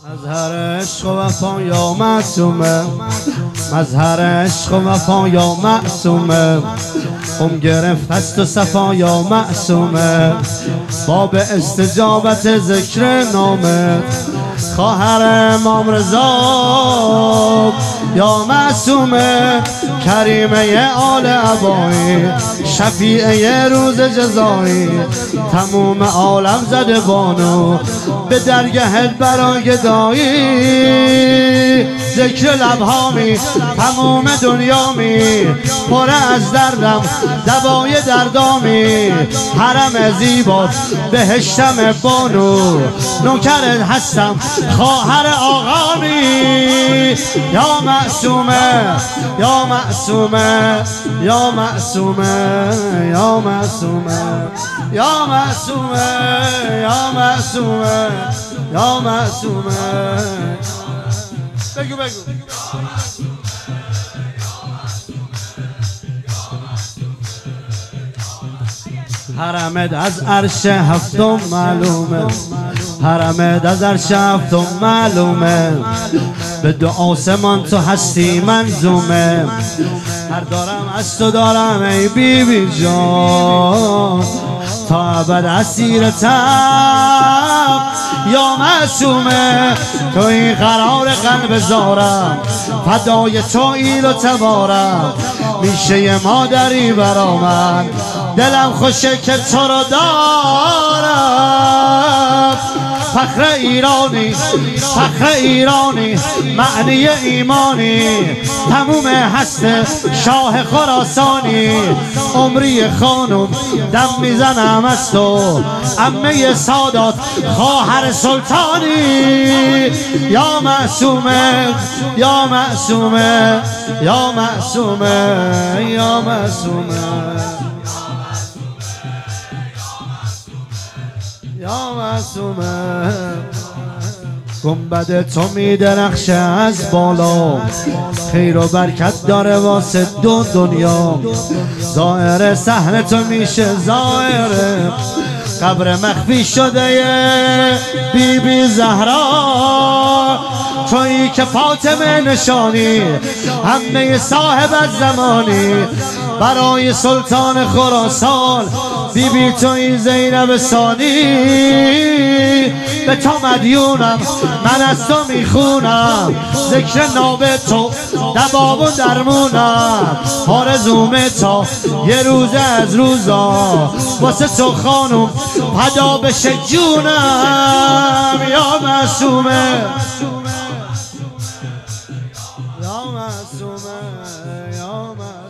مظهر عشق و وفا یا معصومه، مظهر عشق و وفا یا معصومه، گرفت است و صفا یا معصومه، باب استجابت ذکر نامت، خواهر امام رضا یا معصومه، کریمه آل عبایی، شفیعه روز جزایی، تموم عالم زده بانو به درگهت برای گدایی، ذکر لبهامی تموم دنیامی، پر از دردم دوای دردامی، حرم زیبات بهشتم بانو، نوکرت هستم خواهر آقامی، یا معصومه یا معصومه یا معصومه یا معصومه یا معصومه یا معصومه یا معصومه. بگو حرمت از عرش هفتم معلومه، حرمت از عرش هفتم معلومه، به دو آسمان تو هستی منظومه، هر دارم از تو دارم ای بی بی جان، تا ابد اسیرتم یا معصومه، تو این قرار قلب زارم، فدای تو ایل و تبارم، میشه مادری برا من، دلم خوشه که تو رو دارم، فخر ایرانی فخر ایرانی، معنی ایمانی، تموم هست شاه خراسانی، عمری خانم دم میزنم از تو، عمه سادات خواهر سلطانی، یا معصومه یا معصومه یا معصومه یا معصومه یا معصومه. گنبد تو میدرخشه از بالا، خیر و برکت داره واسه دو دنیا، ظاهر صحن تو میشه ظاهره، قبر مخفی شده بی بی زهرا، تویی که فاطمه نشانی، همه صاحب زمانی، برای سلطان خراسان بی بی تویی زینب ثانی، به تو مدیونم من از تو میخونم، ذکر ناب تو دباب و درمونم، آرزومه تا یه روز از روزا واسه تو خانم پدا بشه جونم، یا معصومه یا معصومه یا معصومه.